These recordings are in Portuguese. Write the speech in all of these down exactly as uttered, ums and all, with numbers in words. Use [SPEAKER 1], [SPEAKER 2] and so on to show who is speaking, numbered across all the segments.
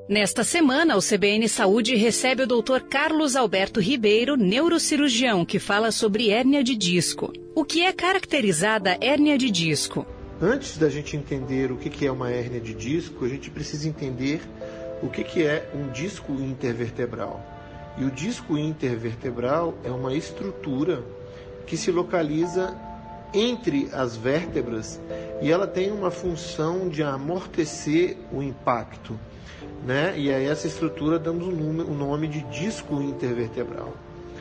[SPEAKER 1] Nesta semana, o C B N Saúde recebe o doutor Carlos Alberto Ribeiro, neurocirurgião, que fala sobre hérnia de disco. O que é caracterizada hérnia de disco?
[SPEAKER 2] Antes da gente entender o que é uma hérnia de disco, a gente precisa entender o que é um disco intervertebral. E o disco intervertebral é uma estrutura que se localiza entre as vértebras e ela tem uma função de amortecer o impacto, né? E a essa estrutura damos o nome de disco intervertebral.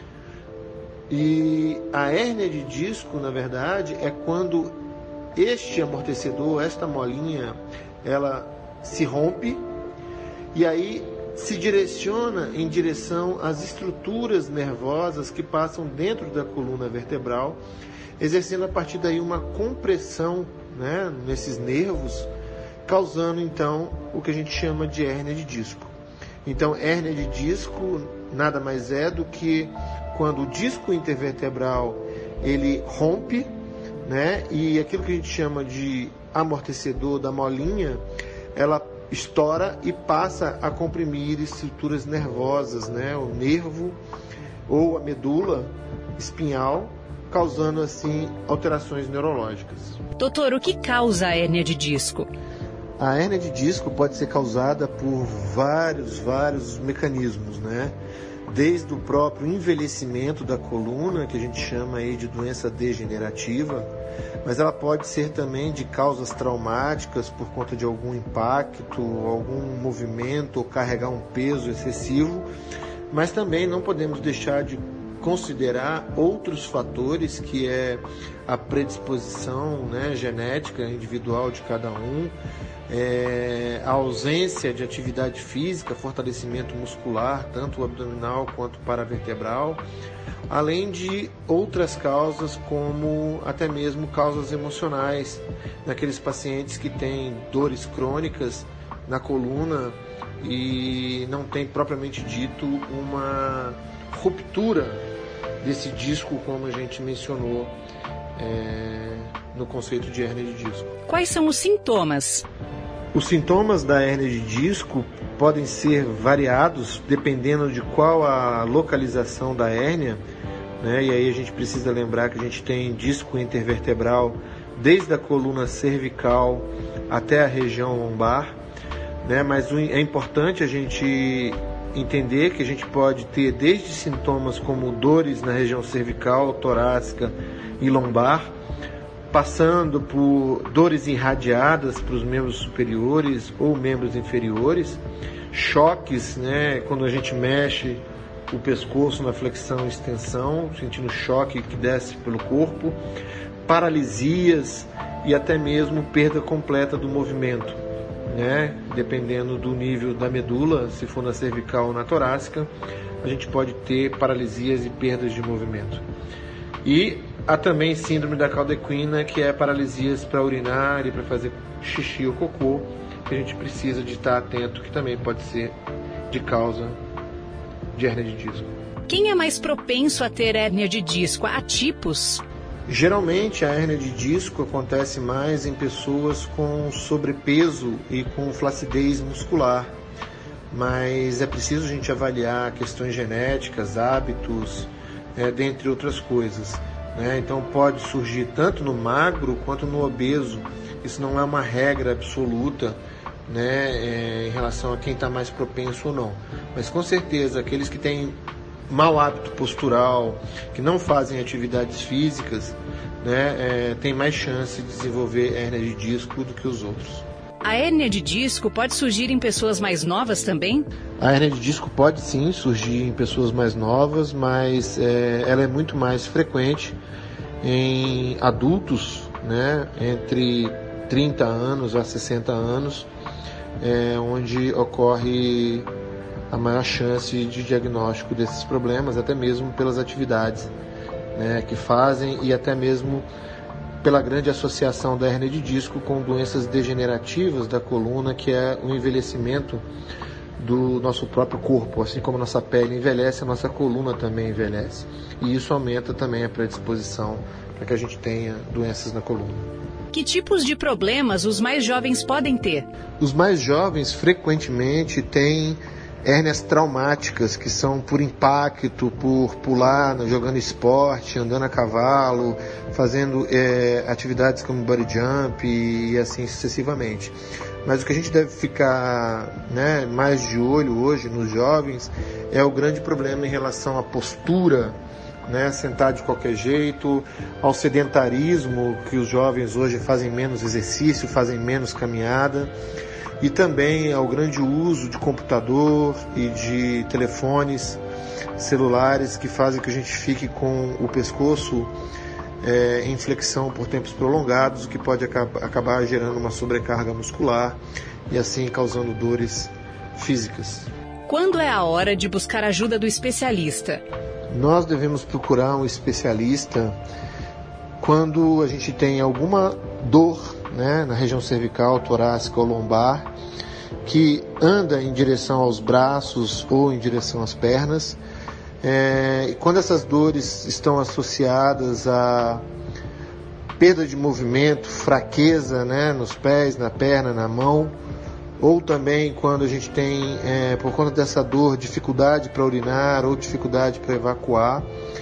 [SPEAKER 2] E a hérnia de disco, na verdade, é quando este amortecedor, esta molinha, ela se rompe e aí se direciona em direção às estruturas nervosas que passam dentro da coluna vertebral, exercendo a partir daí uma compressão, né, nesses nervos, causando então o que a gente chama de hérnia de disco. Então, hérnia de disco nada mais é do que quando o disco intervertebral ele rompe, né, e aquilo que a gente chama de amortecedor da molinha, ela estoura e passa a comprimir estruturas nervosas, né, o nervo ou a medula espinhal, causando assim alterações neurológicas.
[SPEAKER 1] Doutor, o que causa a hérnia de disco?
[SPEAKER 2] A hérnia de disco pode ser causada por vários, vários mecanismos, né? Desde o próprio envelhecimento da coluna, que a gente chama aí de doença degenerativa, mas ela pode ser também de causas traumáticas por conta de algum impacto, algum movimento ou carregar um peso excessivo, mas também não podemos deixar de considerar outros fatores, que é a predisposição, né, genética individual de cada um, é, a ausência de atividade física, fortalecimento muscular, tanto abdominal quanto paravertebral, além de outras causas, como até mesmo causas emocionais, naqueles pacientes que têm dores crônicas na coluna e não tem propriamente dito uma ruptura desse disco, como a gente mencionou é, no conceito de hérnia de disco.
[SPEAKER 1] Quais são os sintomas?
[SPEAKER 2] Os sintomas da hérnia de disco podem ser variados dependendo de qual a localização da hérnia, né? E aí a gente precisa lembrar que a gente tem disco intervertebral desde a coluna cervical até a região lombar, né? Mas é importante a gente entender que a gente pode ter desde sintomas como dores na região cervical, torácica e lombar, passando por dores irradiadas para os membros superiores ou membros inferiores, choques, né, quando a gente mexe o pescoço na flexão e extensão, sentindo choque que desce pelo corpo, paralisias e até mesmo perda completa do movimento, né? Dependendo do nível da medula, se for na cervical ou na torácica, a gente pode ter paralisias e perdas de movimento. E há também síndrome da cauda equina, que é paralisias para urinar e para fazer xixi ou cocô, que a gente precisa de estar atento, que também pode ser de causa de hérnia de disco.
[SPEAKER 1] Quem é mais propenso a ter hérnia de disco? Há tipos?
[SPEAKER 2] Geralmente a hérnia de disco acontece mais em pessoas com sobrepeso e com flacidez muscular, mas é preciso a gente avaliar questões genéticas, hábitos, é, dentre outras coisas, né? Então pode surgir tanto no magro quanto no obeso. Isso não é uma regra absoluta, né, é, em relação a quem está mais propenso ou não, mas com certeza aqueles que têm mau hábito postural, que não fazem atividades físicas, né, é, tem mais chance de desenvolver hérnia de disco do que os outros.
[SPEAKER 1] A hérnia de disco pode surgir em pessoas mais novas também?
[SPEAKER 2] A hérnia de disco pode sim surgir em pessoas mais novas, mas é, ela é muito mais frequente em adultos, né, entre trinta anos a sessenta anos, é, onde ocorre a maior chance de diagnóstico desses problemas, até mesmo pelas atividades, né, que fazem e até mesmo pela grande associação da hérnia de disco com doenças degenerativas da coluna, que é o envelhecimento do nosso próprio corpo. Assim como a nossa pele envelhece, a nossa coluna também envelhece. E isso aumenta também a predisposição para que a gente tenha doenças na coluna.
[SPEAKER 1] Que tipos de problemas os mais jovens podem ter?
[SPEAKER 2] Os mais jovens frequentemente têm hérnias traumáticas, que são por impacto, por pular, jogando esporte, andando a cavalo, fazendo é, atividades como body jump e, e assim sucessivamente. Mas o que a gente deve ficar, né, mais de olho hoje nos jovens é o grande problema em relação à postura, né, sentar de qualquer jeito, ao sedentarismo, que os jovens hoje fazem menos exercício, fazem menos caminhada, e também ao grande uso de computador e de telefones celulares que fazem que a gente fique com o pescoço é, em flexão por tempos prolongados, o que pode acabar, acabar gerando uma sobrecarga muscular e assim causando dores físicas.
[SPEAKER 1] Quando é a hora de buscar ajuda do especialista?
[SPEAKER 2] Nós devemos procurar um especialista quando a gente tem alguma dor, né, na região cervical, torácica ou lombar, que anda em direção aos braços ou em direção às pernas. É, e quando essas dores estão associadas a perda de movimento, fraqueza, né, nos pés, na perna, na mão, ou também quando a gente tem, é, por conta dessa dor, dificuldade para urinar ou dificuldade para evacuar,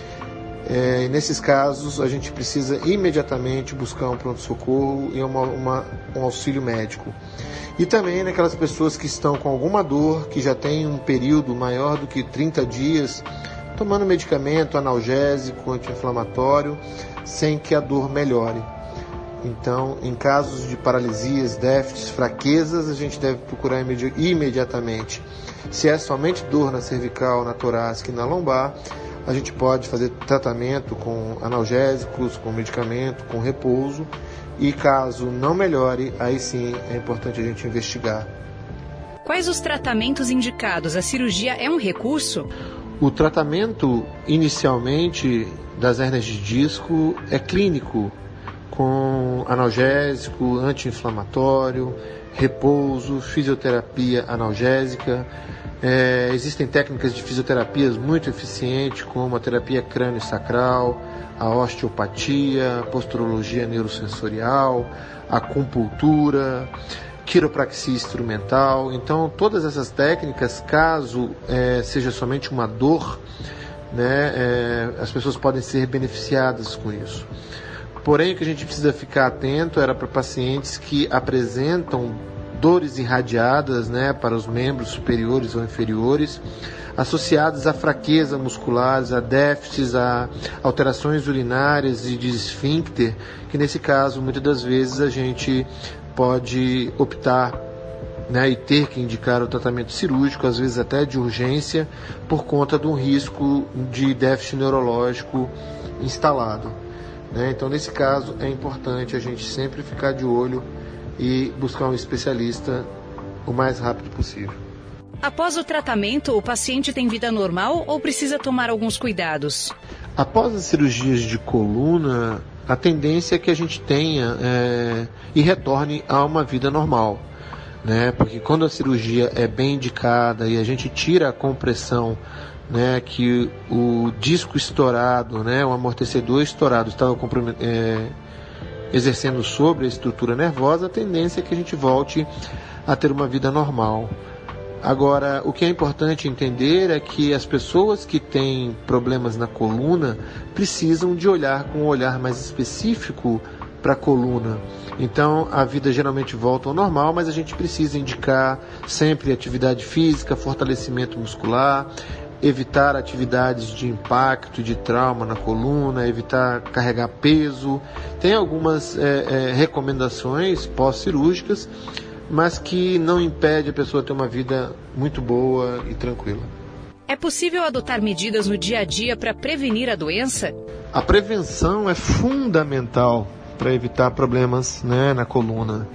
[SPEAKER 2] é, e nesses casos a gente precisa imediatamente buscar um pronto-socorro e uma, uma, um auxílio médico. E também naquelas pessoas que estão com alguma dor, que já tem um período maior do que trinta dias, tomando medicamento analgésico, anti-inflamatório, sem que a dor melhore. Então, em casos de paralisias, déficits, fraquezas, a gente deve procurar imedi- imediatamente. Se é somente dor na cervical, na torácica e na lombar, a gente pode fazer tratamento com analgésicos, com medicamento, com repouso. E caso não melhore, aí sim é importante a gente investigar.
[SPEAKER 1] Quais os tratamentos indicados? A cirurgia é um recurso?
[SPEAKER 2] O tratamento, inicialmente, das hérnias de disco é clínico, com analgésico, anti-inflamatório, repouso, fisioterapia analgésica. É, existem técnicas de fisioterapias muito eficientes, como a terapia crânio-sacral, a osteopatia, a posturologia neurosensorial, a acupuntura, quiropraxia instrumental. Então, todas essas técnicas, caso é, seja somente uma dor, né, é, as pessoas podem ser beneficiadas com isso. Porém, o que a gente precisa ficar atento era para pacientes que apresentam dores irradiadas, né, para os membros superiores ou inferiores, associadas a fraqueza musculares, a déficits, a alterações urinárias e de esfíncter, que nesse caso, muitas das vezes, a gente pode optar, né, e ter que indicar o tratamento cirúrgico, às vezes até de urgência, por conta de um risco de déficit neurológico instalado. Né? Então, nesse caso, é importante a gente sempre ficar de olho e buscar um especialista o mais rápido possível.
[SPEAKER 1] Após o tratamento, o paciente tem vida normal ou precisa tomar alguns cuidados?
[SPEAKER 2] Após as cirurgias de coluna, a tendência é que a gente tenha é, e retorne a uma vida normal, né? Porque quando a cirurgia é bem indicada e a gente tira a compressão, né, que o disco estourado, né, o amortecedor estourado estava é, exercendo sobre a estrutura nervosa, a tendência é que a gente volte a ter uma vida normal. Agora, o que é importante entender é que as pessoas que têm problemas na coluna precisam de olhar com um olhar mais específico para a coluna. Então, a vida geralmente volta ao normal, mas a gente precisa indicar sempre atividade física, fortalecimento muscular, evitar atividades de impacto, de trauma na coluna, evitar carregar peso. Tem algumas é, é, recomendações pós-cirúrgicas, mas que não impede a pessoa ter uma vida muito boa e tranquila.
[SPEAKER 1] É possível adotar medidas no dia a dia para prevenir a doença?
[SPEAKER 2] A prevenção é fundamental para evitar problemas, né, na coluna.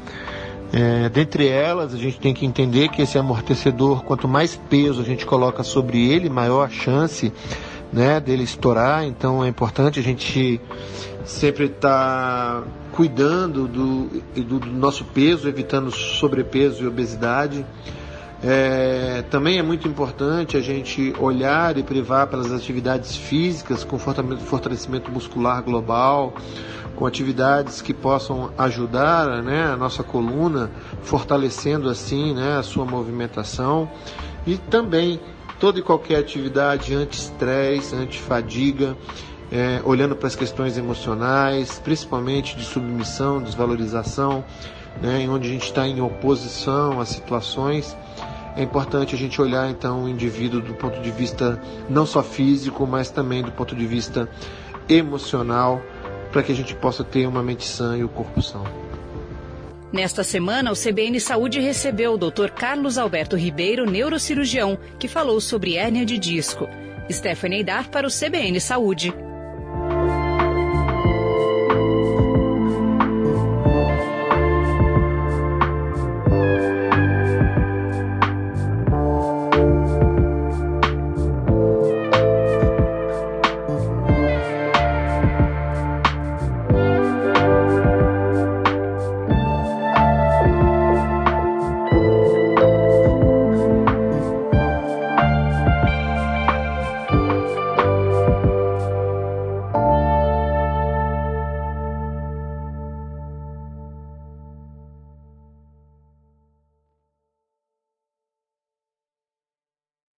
[SPEAKER 2] É, dentre elas, a gente tem que entender que esse amortecedor, quanto mais peso a gente coloca sobre ele, maior a chance, né, dele estourar. Então é importante a gente sempre estar tá cuidando do, do, do nosso peso, evitando sobrepeso e obesidade. É, também é muito importante a gente olhar e privar pelas atividades físicas com fortalecimento muscular global, com atividades que possam ajudar, né, a nossa coluna, fortalecendo assim, né, a sua movimentação, e também toda e qualquer atividade anti-estresse, anti-fadiga, é, olhando para as questões emocionais, principalmente de submissão, desvalorização, né, onde a gente está em oposição às situações. É importante a gente olhar então o indivíduo do ponto de vista não só físico, mas também do ponto de vista emocional, para que a gente possa ter uma mente sã e o corpo são.
[SPEAKER 1] Nesta semana, o C B N Saúde recebeu o doutor Carlos Alberto Ribeiro, neurocirurgião, que falou sobre hérnia de disco. Stephanie Dar para o C B N Saúde.